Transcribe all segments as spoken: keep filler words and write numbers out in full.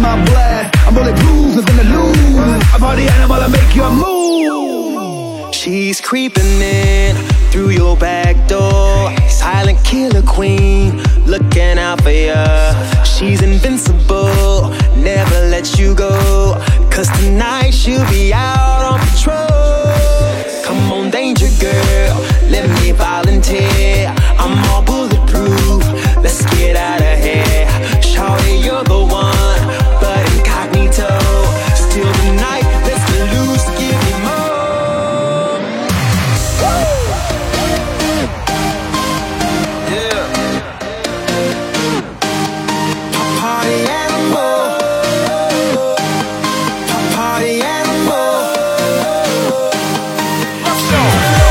my blast. I'm rolling blues, I'm gonna lose. I'm party animal, I make you move. She's creeping in through your back door. Silent killer queen, looking out for ya. She's invincible, never let you go. Cause tonight she'll be out on patrol. Come on, danger girl, let me volunteer. I'm all bulletproof, let's get out of here. Shawty, you're the one, but incognito. Still tonight, let's get loose, give me more. Yeah. Party animal. Party animal. Let's go.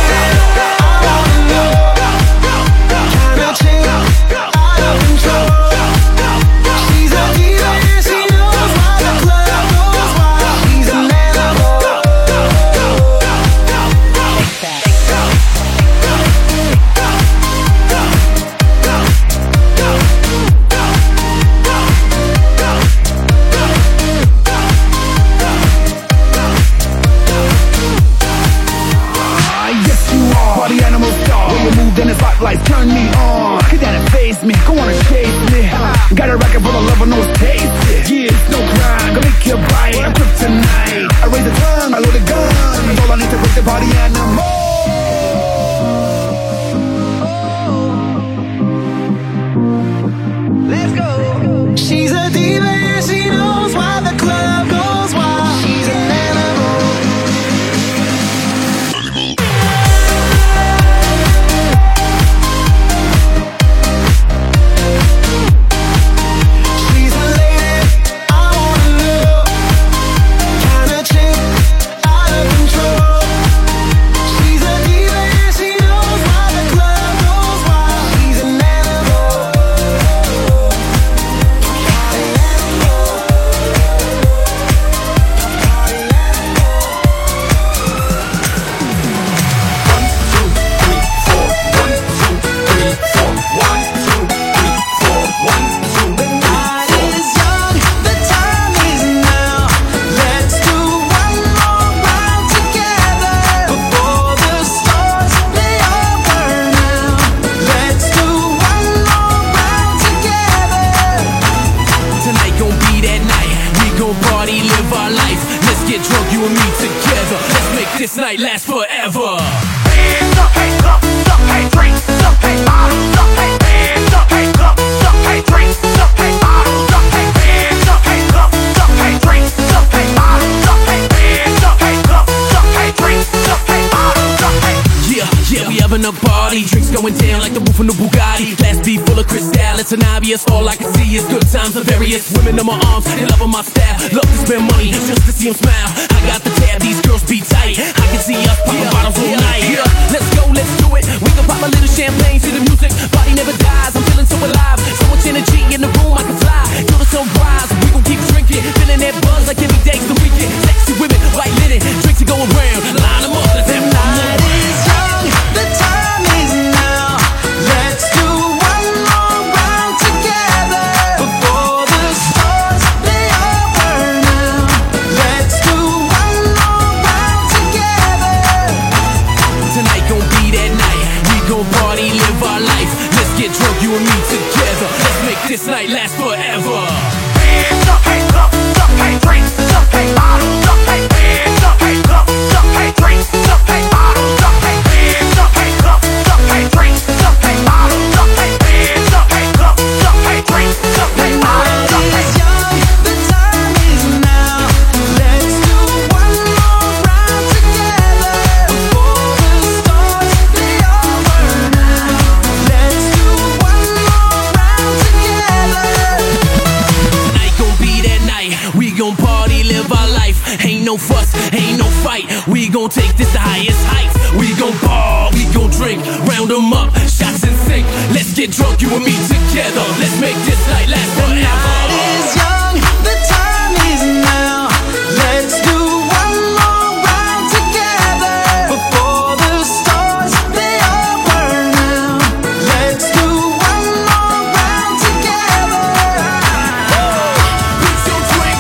Lights turn me on, get down and face me, go on and chase me. Got a record for the love, I know it's tasty. Yeah, it's no crime, gonna make you bite. I'm kryptonite, I raise the tongue, I load the gun. All I need to break the party animal. Let's go. She's a diva and she knows why the club goes wild. She's an animal. This night lasts forever. Hands up, hands up, up, hey, drinks up, hey, bottles up, hey, hands up, hands up, up, hey, drinks up, hey, bottles up, hey, hands up, hands up, up, hey, drinks up, hey, bottles up, hey, hands up, hands up, up, hey, drinks up, hey, bottles up, hey. Yeah, yeah, we having a party. Drinks going down like the roof on the Bugatti. Glass be full of crystal, it's an obvious. All I can see is good times are various. Women in my arms, they love my style. Love to spend money just to see them smile. I got the tab, these girls be tight. I can see us popping yeah, bottles all yeah, night. Yeah. Let's go, let's do it. We can pop a little champagne, see the music. Body never dies, I'm feeling so alive. So much energy in the room, I can fly. Till the sunrise, we gon' keep drinking. Feeling that buzz like every day's the weekend. Sexy women, white linen, drinks are going round. Line them up, let's have the night is young, the time is now. Let's do one more round together. Before the stars, they all burn out. Let's do one more round together. Tonight gon' be that night. We gon' party, live our life. Let's get drunk, you and me together. Let's make this night last forever. Hands up, hands up, up, hey, drinks up, hey, bottles up, hey, hands up, hands up, up, hey, drinks up, hey, bottles up, hey, hands up, hands up, up, hey, drinks up, hey, bottles up, hey, hands up, hands up, up, hey, drinks up, hey, bottles up, hey. Young, the time is now. Let's do one more round together. Before the stars, they all burn out. Let's do one more round together. Tonight gon' be that night. We gon' party, live our life. Ain't no fuss, ain't no fight. We gon' take this to highest heights. We gon' ball, we gon' drink. Round them up, shots in sync. Let's get drunk, you and me together. Let's make this night last forever. The night is young, the time is now. Let's do one more round together. Before the stars, they all burn out. Let's do one more round together. Put your drink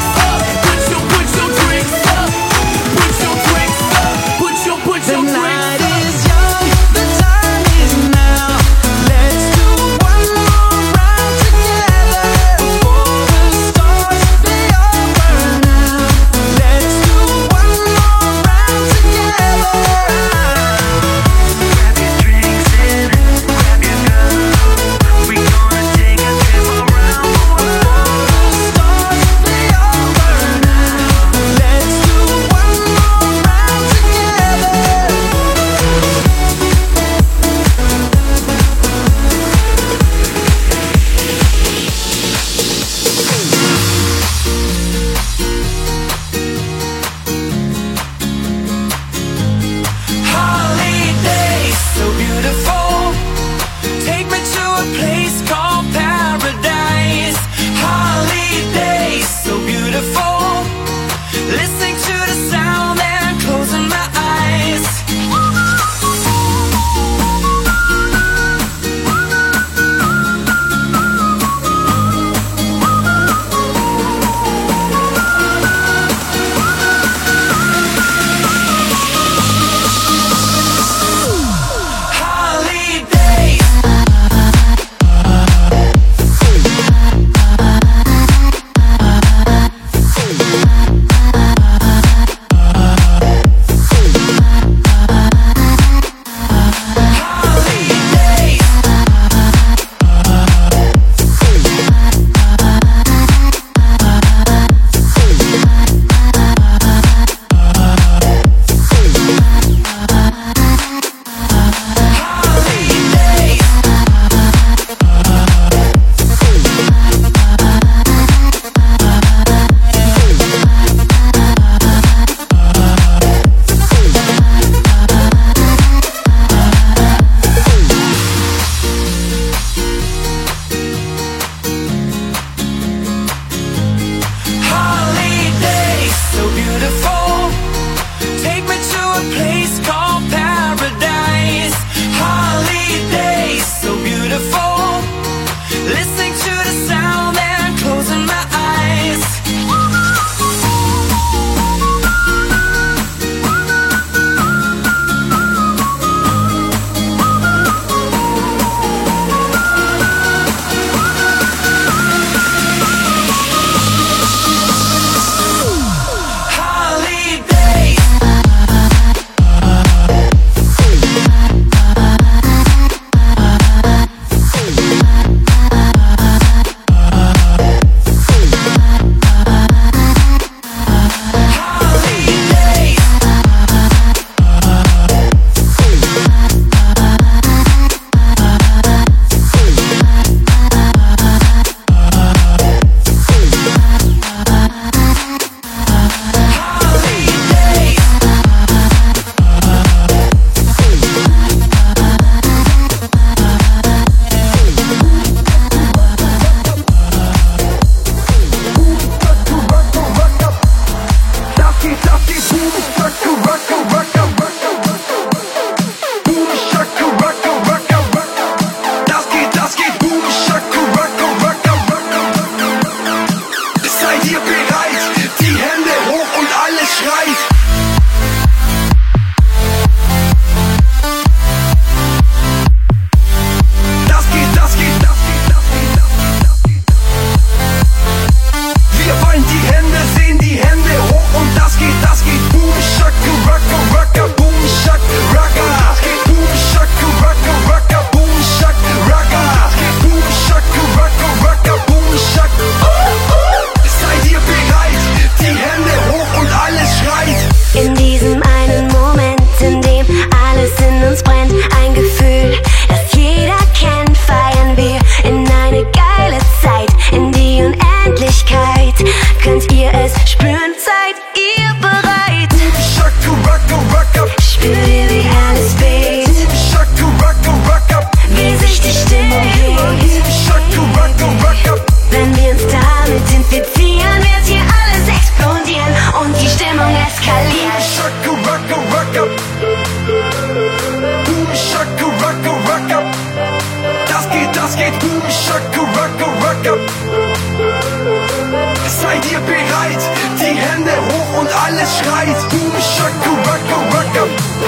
Seid ihr bereit? Die Hände hoch und alles schreit. Boom, shakalaka, raka.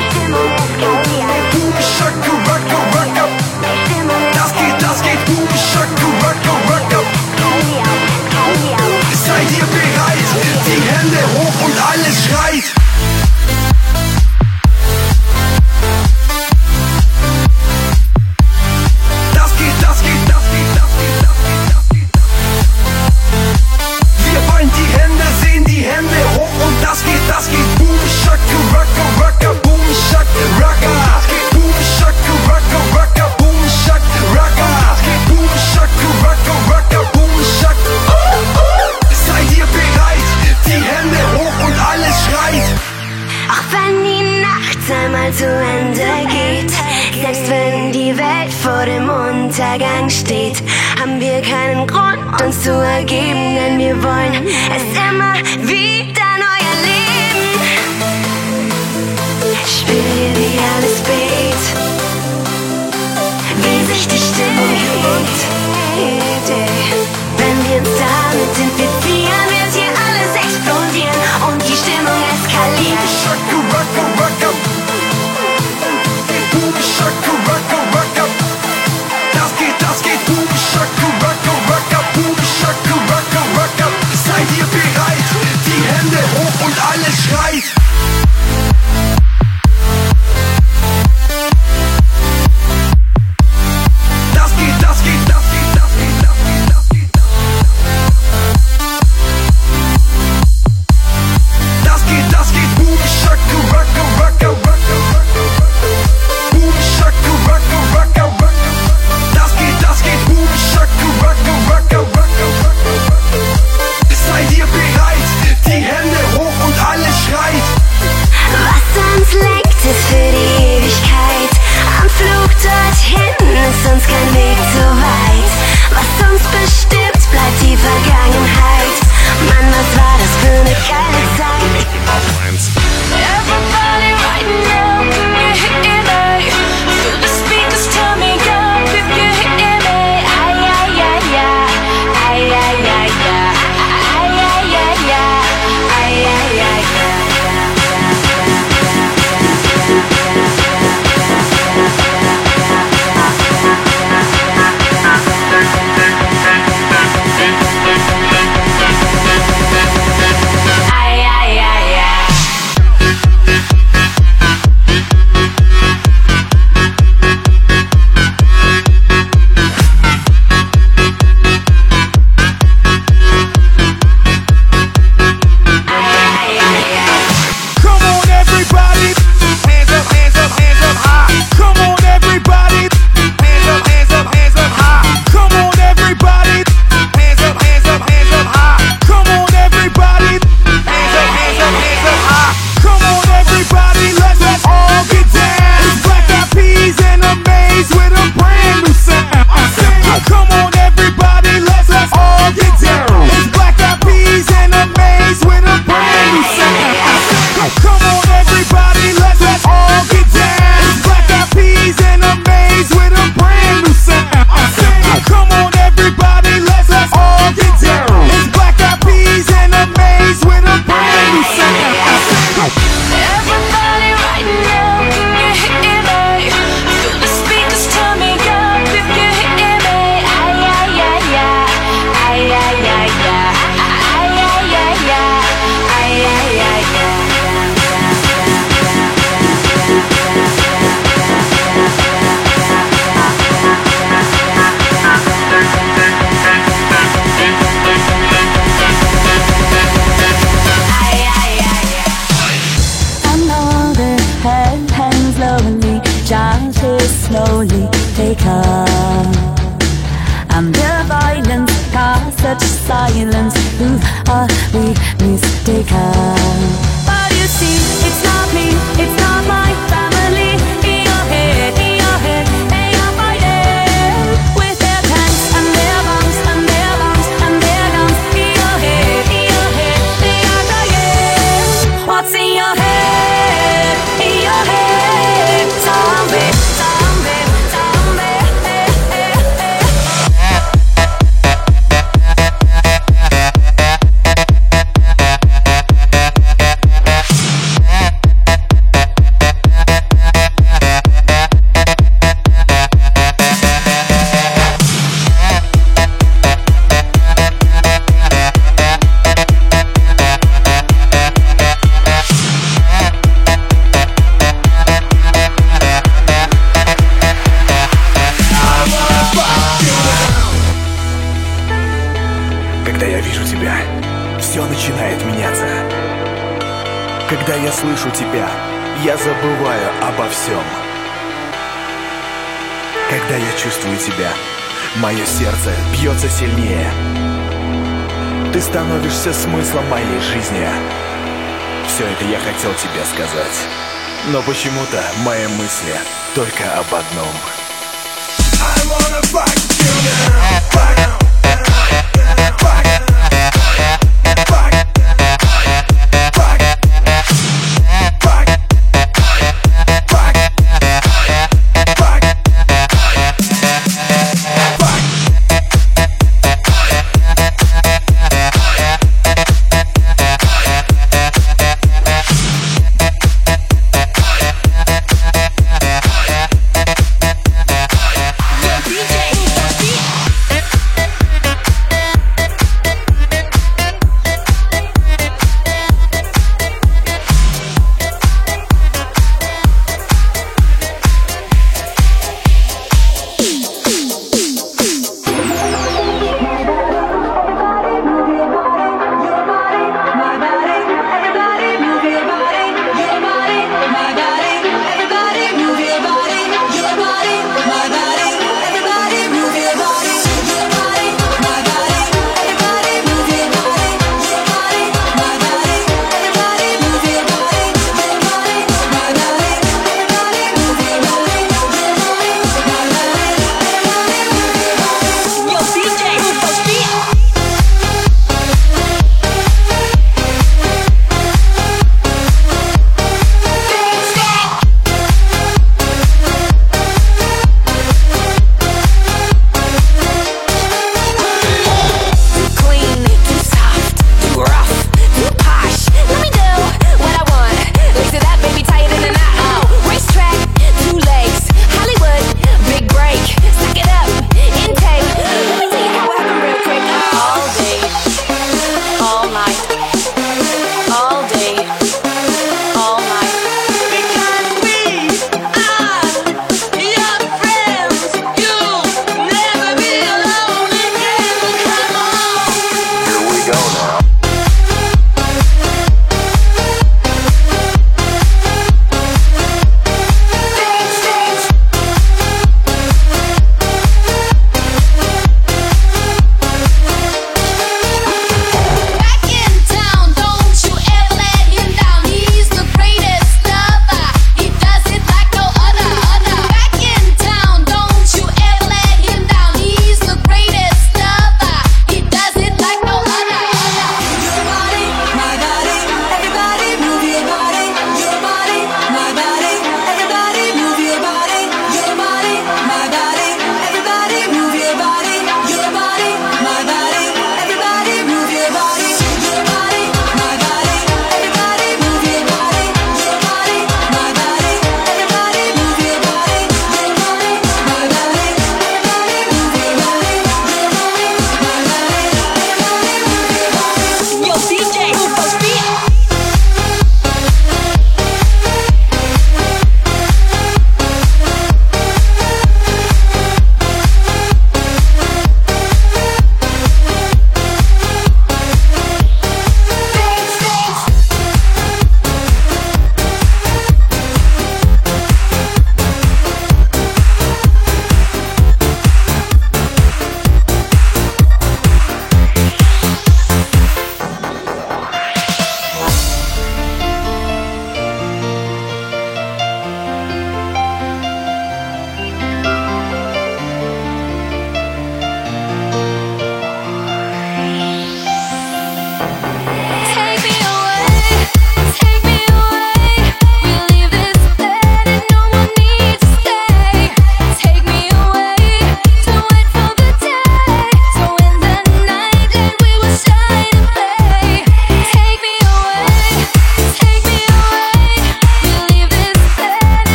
Boom, shakalaka, raka. Das geht, das geht. Boom, shakalaka, raka. Seid ihr bereit? Die Hände hoch und alles schreit. Das geht, das geht, das geht, das geht, das geht, das geht, das geht. Wir wollen die Hände sehen, die Hände hoch und das geht, das geht. Boom, shakalaka, raka, boom, shakalaka. Boom, shakalaka, raka, boom, shakalaka. Boom, shakalaka, raka, boom, shakalaka. Seid ihr bereit? Die Hände hoch und alles schreit. Auch wenn die Nacht einmal zu Ende geht, selbst wenn die Welt vor dem Untergang steht, haben wir keinen Grund, uns zu ergeben, denn wir wollen es immer wieder neu erleben. Spür, wie alles bebt, wie sich die Stimmung hebt. Wenn wir uns damit infizieren, wird hier alles explodieren und die Stimmung eskaliert. Shakalaka, raka. Boom, shakalaka, raka. Das geht, das geht. Boom, shakalaka, raka. Boom, shakalaka, raka. Seid ihr bereit? Die Hände hoch und alles schreit. Das geht, das geht, das geht, das geht, das geht, das geht, das geht. Das geht, das geht. Boom, shakalaka, raka, raka, raka. Boom, shakalaka, raka, raka. Das geht, das geht. Boom, shakalaka, raka, raka, raka. Seid ihr bereit? Die Hände hoch und alles schreit. Was uns lenkt, ist für die Ewigkeit. Am Flug dorthin ist uns kein Weg zu weit. Was uns bestimmt, bleibt die Vergangenheit. Mann, was war das für eine geile Zeit? Everybody right now, can you hear me? Feel the speakers turn me up if you hear me. Ay, ay, ay, ay. Ay, ay, ay, ay. Ay, ay, ay, ay. Ay, ay, ay, ay. Ay, ay, ay, ay. Come on, everybody. Hands up, hands up, hands up high. Come on, everybody. Hands up, hands up, hands up high. Come on, everybody. Hands up, hands up, hands up high. Come on, everybody. Hands up, hands up, hands up high. Come on, everybody. Let's let's all get down. It's Black Eyed Peas and Amaze with a brand new sound. I said, come on, everybody. Let's let's all get down. It's Black Eyed Peas and Amaze with a brand new sound. I said, come on, everybody. Let's let's all get down. It's Black Eyed Peas and Amaze with a brand new sound. I said, come on, everybody. Let's let's all get down. It's Black Eyed Peas and Amaze with a brand new sound. I said, Everybody right now, can you hear me? Feel the speakers turn me up if you hear me. Ay, ay, ay, ay. Ay, ay, ay, ay. Ay, ay, ay, ay. Ay, ay, ay, ay. Ay, ay, ay, ay. And all the hand, hands lonely, chances slowly take up. And their violence casts such silence. Who are we mistaken? But you see, it's not me, it's not my family. In your head, in your head, they are fighting with their tanks and their bombs and their bombs and their guns. In your head, in your head, they are dying. What's in your head? In your head, zombie, zombie, zombie. Eh, eh, eh. Когда я вижу тебя, все начинает меняться. Когда я слышу тебя, я забываю обо всем. Когда я чувствую тебя, мое сердце бьется сильнее. Ты становишься смыслом моей жизни. Все это я хотел тебе сказать, но почему-то мои мысли только об одном. I wanna fuck you now, fuck, fuck, fuck, fuck, fuck, fuck, fuck, fuck. D J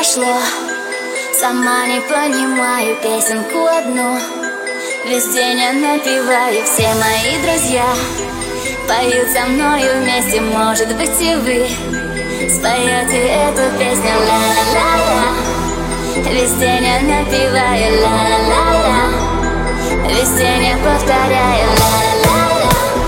произошло. Сама не понимаю песенку одну. Весь день я напеваю, все мои друзья поют со мною вместе, может быть и вы споете эту песню. Ла-ла-ла-ла. Весь день я напеваю, ла-ла-ла-ла. Весь день я повторяю, ла-ла-ла-ла.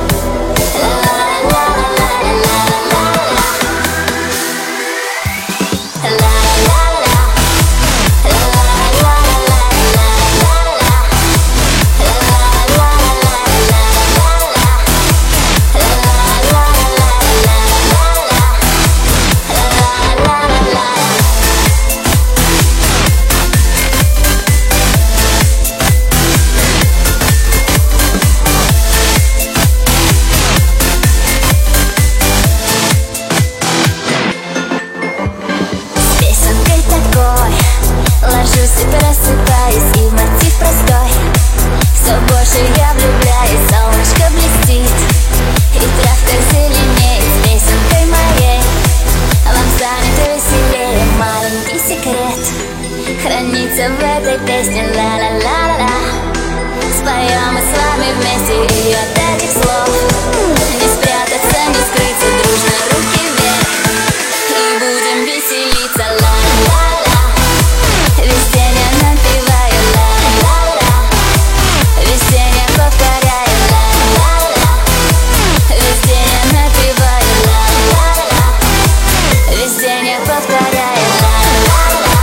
Ложусь и просыпаюсь, и в мотив простой. Все больше я влюбляюсь, солнышко блестит, и травка зеленеет с песенкой моей. Вам станет веселее, маленький секрет хранится в этой песне. Ла-ла-ла-ла-ла. Споем мы с вами вместе, и от этих слов не спрятаться, не скрыться, дружно руки вверх, и будем веселиться. Ла-ла-ла-ла. Весь день я напеваю, ла-ла-ла. Весь день я повторяю, ла-ла-ла. Весь день я напеваю, ла-ла-ла. Весь день я повторяю, ла-ла-ла.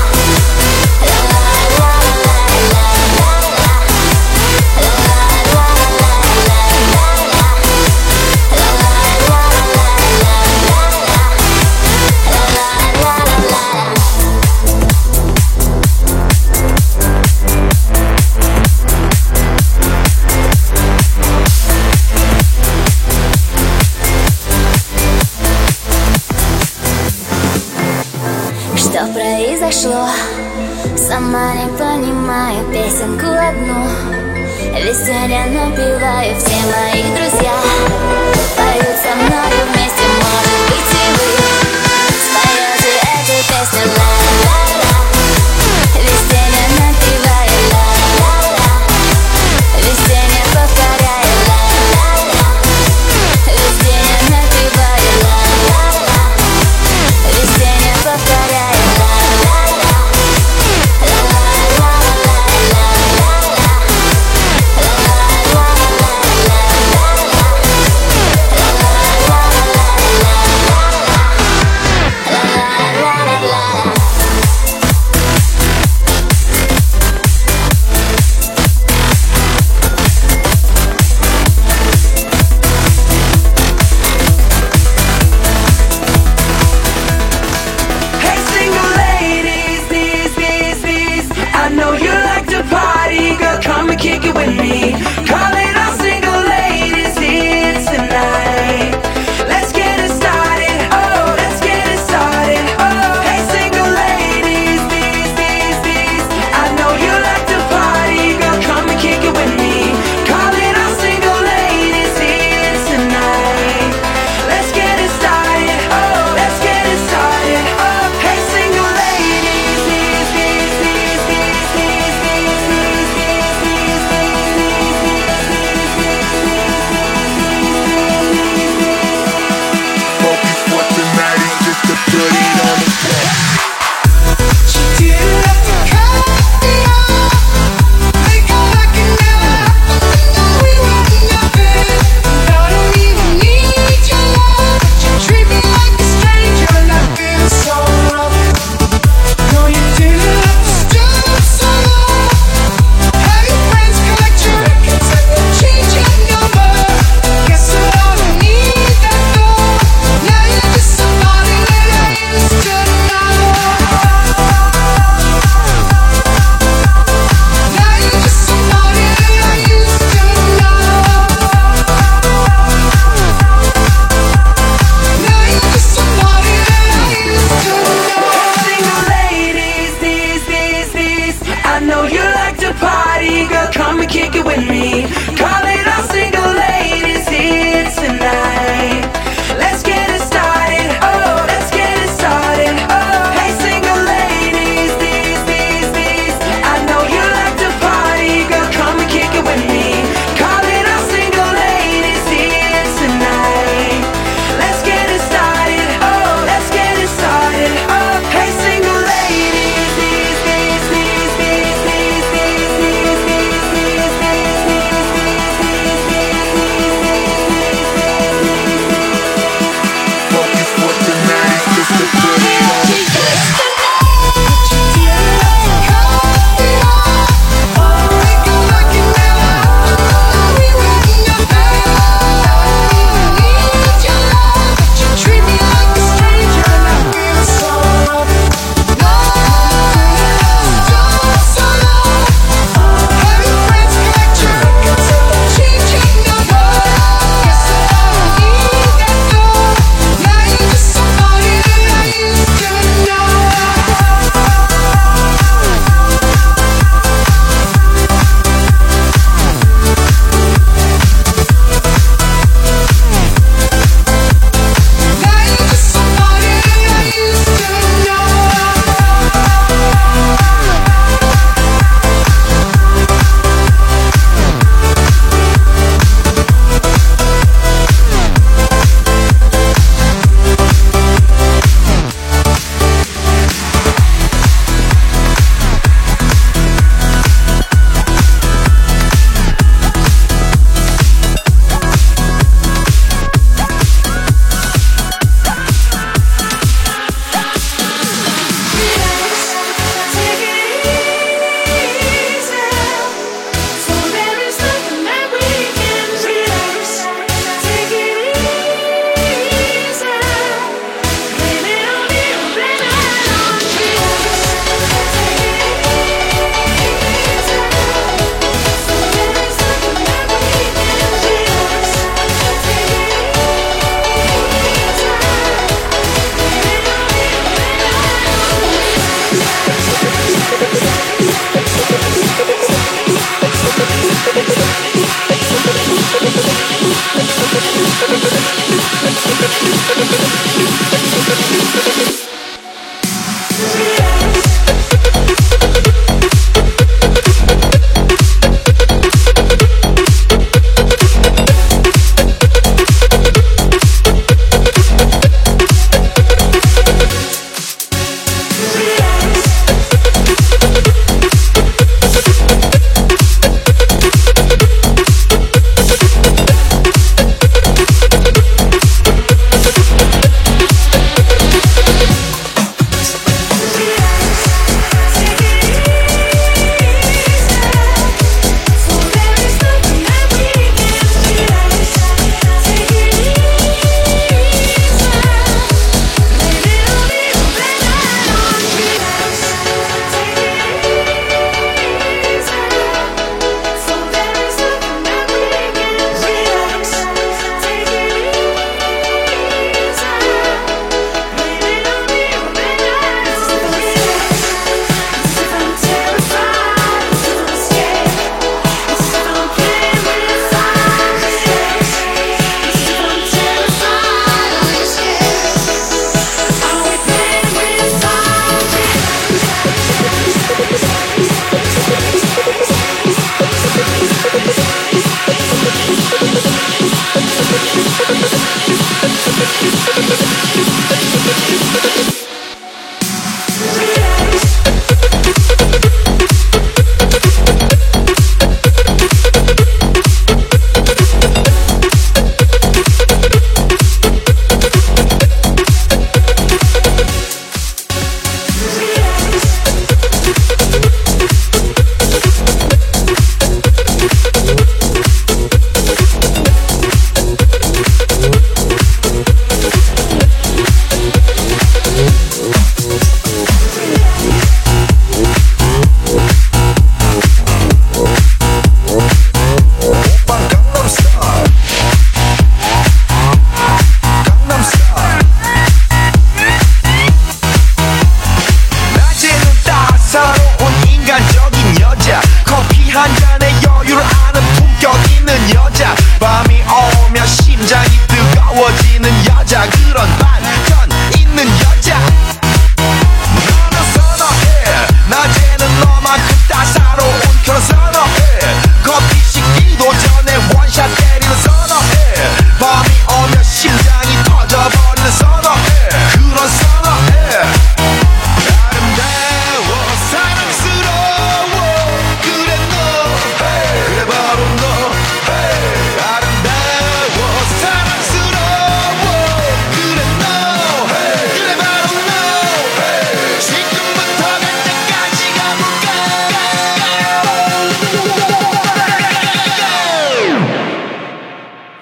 Что произошло? Сама не понимаю песенку одну. Весь день я напеваю, все мои друзья поют со мною вместе, может быть и вы споете эту песню. Ла-ла-ла. Весь день я напеваю, ла-ла-ла. Весь день я повторяю, ла-ла-ла. Весь день я напеваю, ла-ла-ла. Весь день я повторяю. La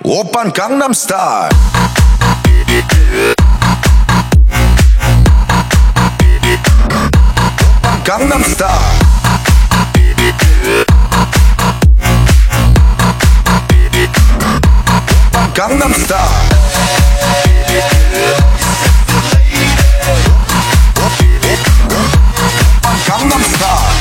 오빤 강남스타일. 강남스타일. 강남스타일. 강남스타일.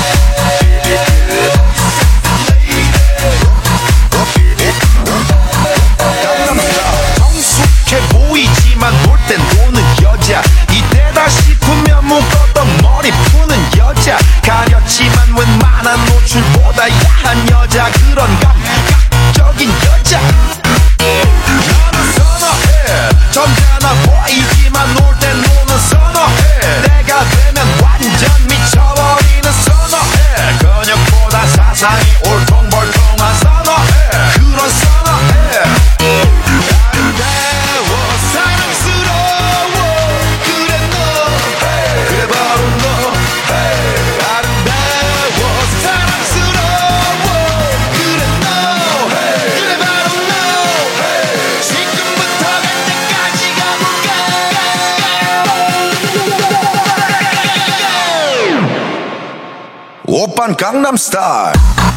성숙해 보이지만 놀 땐 노는 여자. 이때다 싶으면 묶었던 머리 푸는 여자. 가렸지만 웬만한 노출보다 야한 여자. 그런 감각적인 여자 나는 선호해. 점잖아 보이지만 놀 땐 노는 선호해. 내가 되면 완전 미쳐버리는 선호해. 근육보다 사상이 올통벌통한 선호해. 그런 선호해. 아름다워 사랑스러워 그래 너 그래 바로 너. 아름다워 사랑스러워 그래 너 그래 바로 너. 지금부터 갈 때까지 가볼까. 오빤 강남스타일.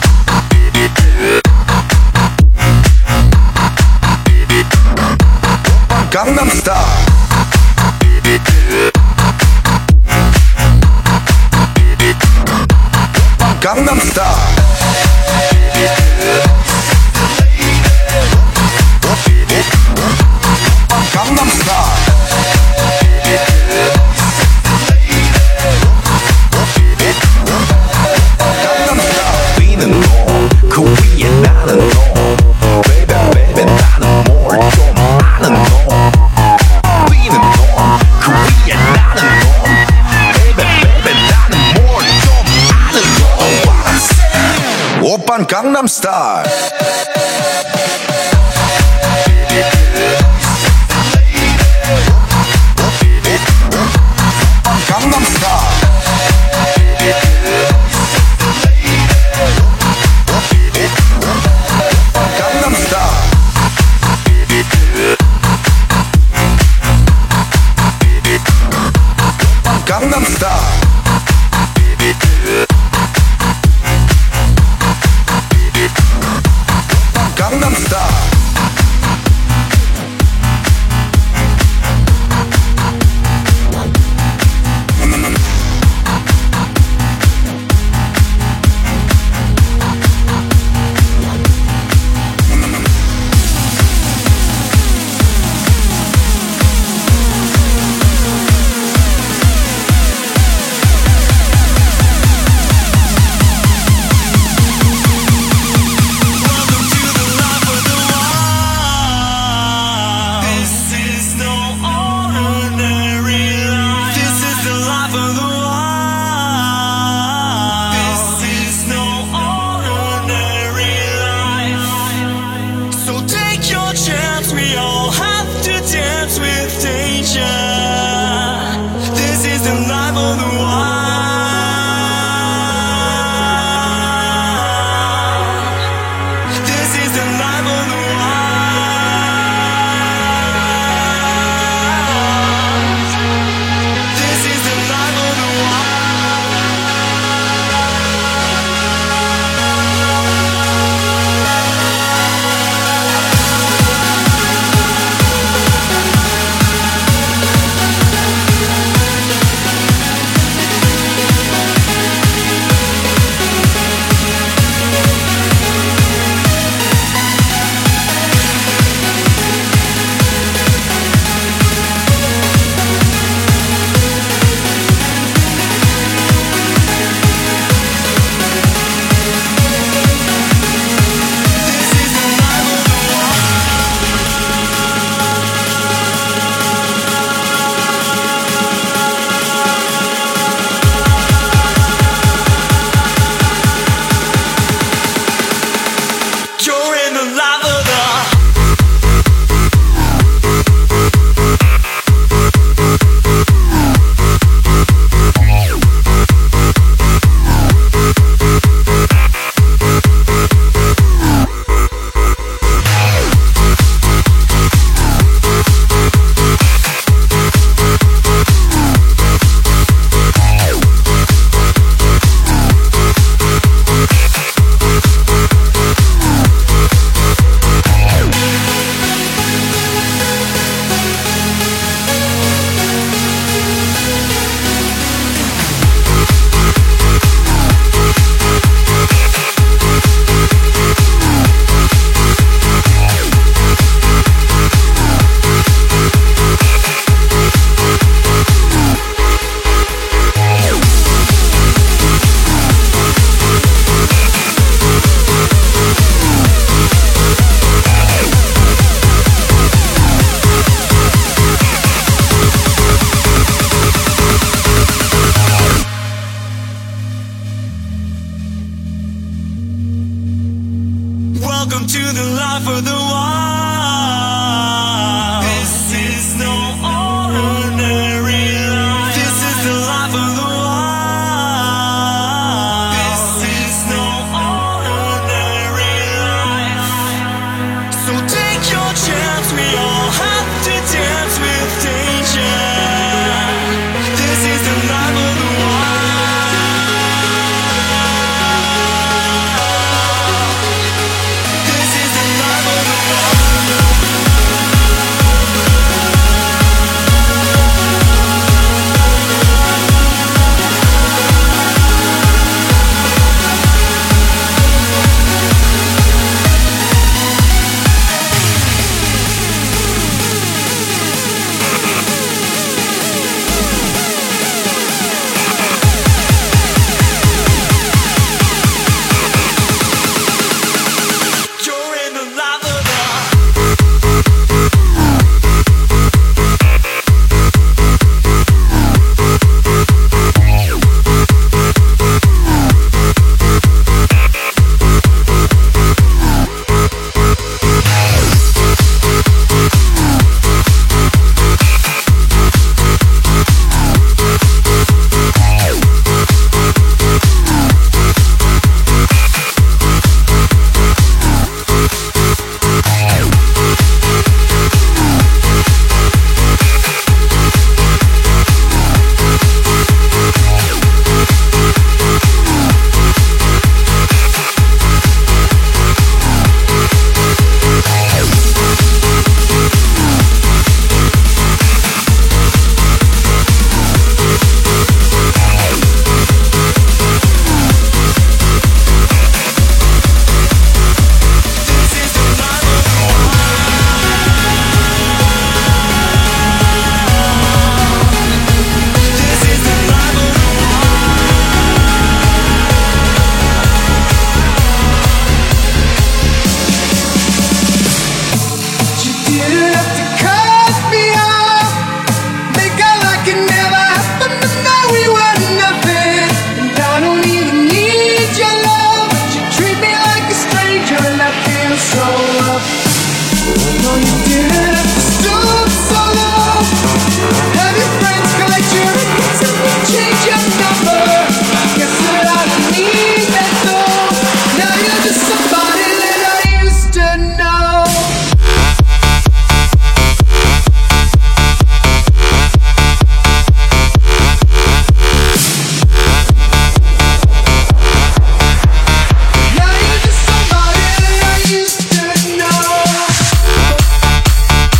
강남스타일. 강남스타일. 강남스타일. 뛰는 너, 그 위에 나는 너. Baby, baby, 나는 뭘 좀 아는 너. 뛰는 너, 그 위에 나는 너. Baby, baby, 나는 뭘 좀 아는 너. What I say. 오빤 강남스타일. 강남스타일. 강남스타일. 강남스타일. Welcome to the life of the wild. No, you didn't have to stoop so low. Have your friends collect your regrets and you change your number. Guess that I don't need that though. Now you're just somebody that I used to know. Now you're just somebody that I used to know.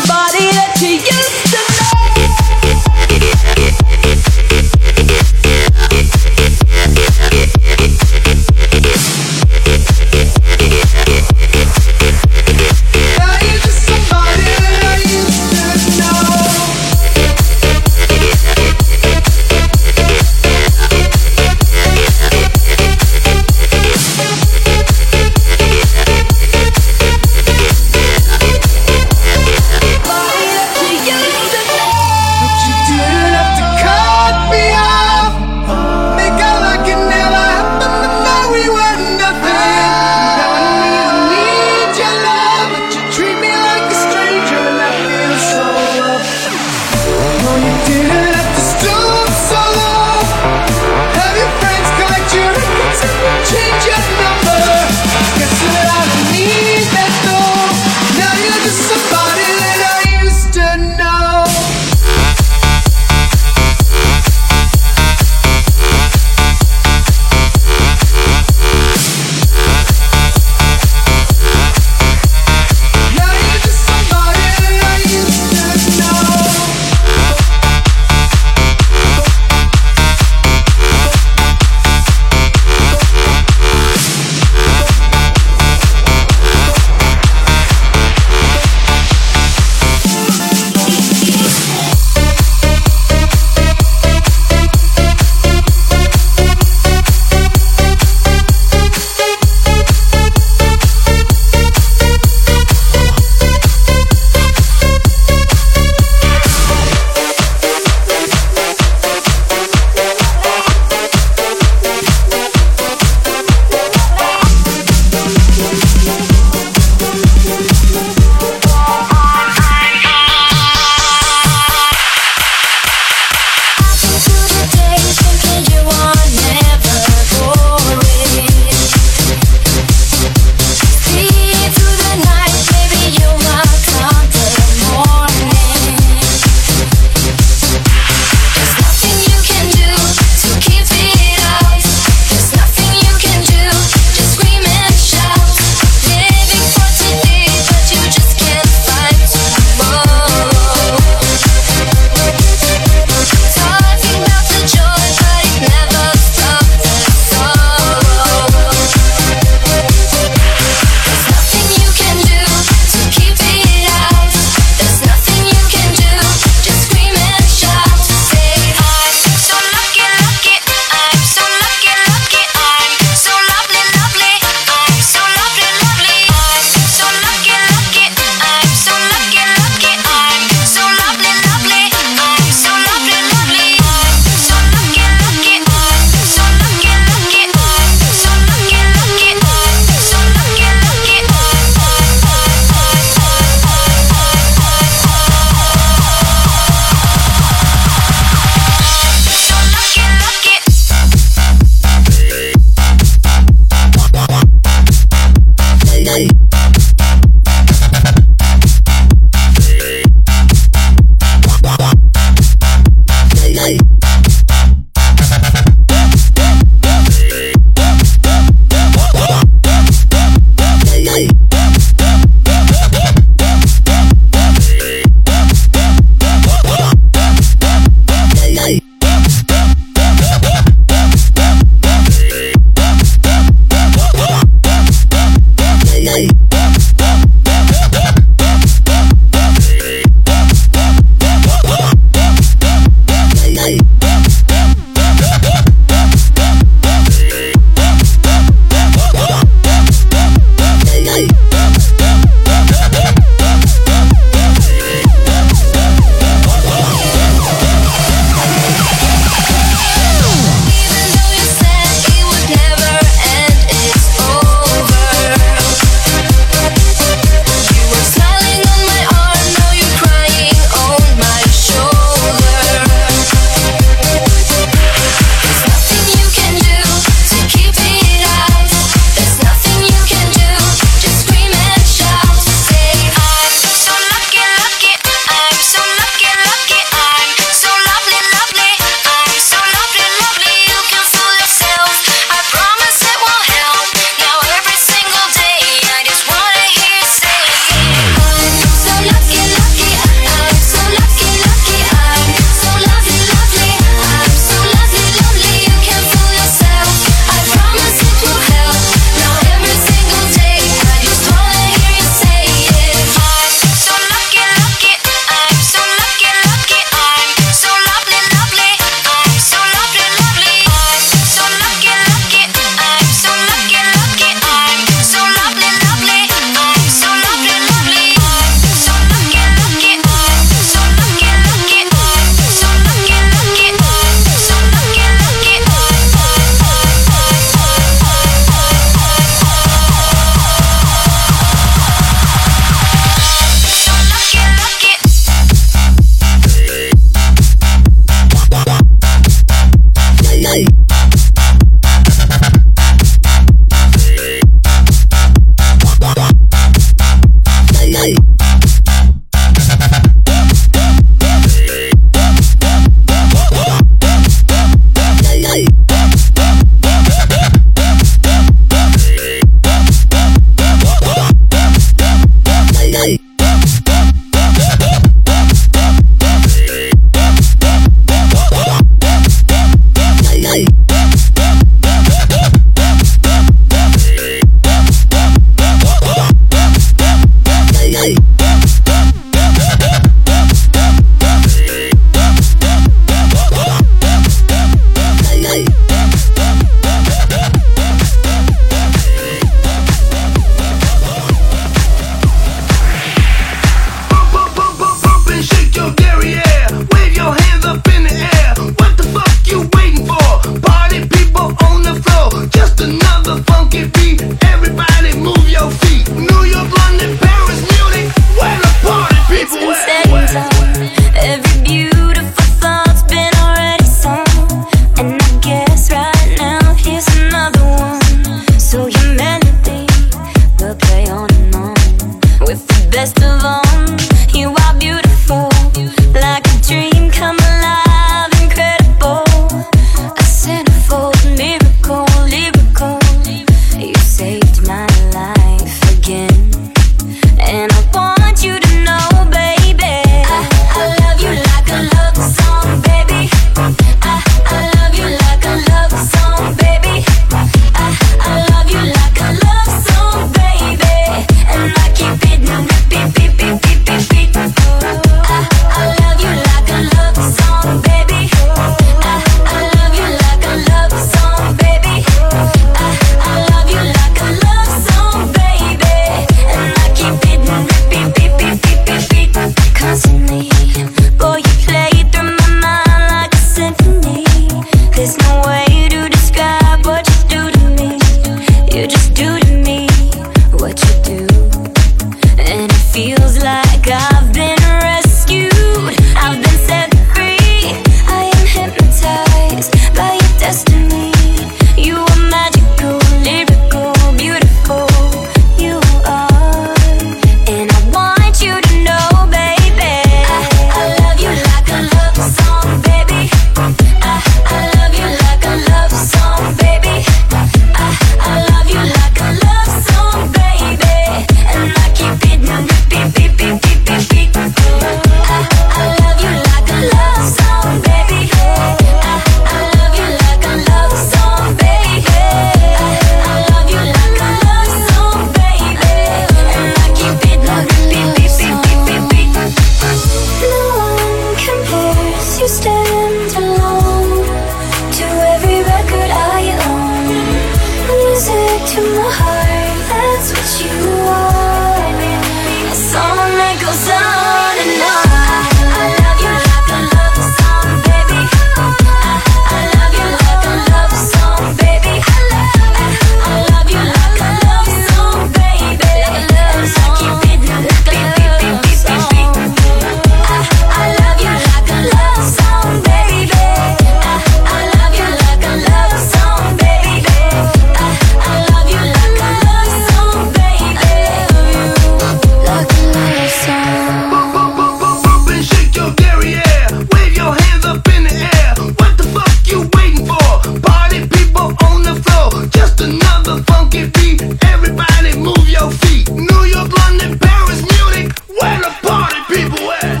beat. Everybody move your feet. New York, London, Paris, Munich. Where the party people at?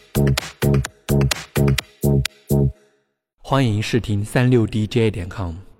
欢迎试听三六D J 点 com。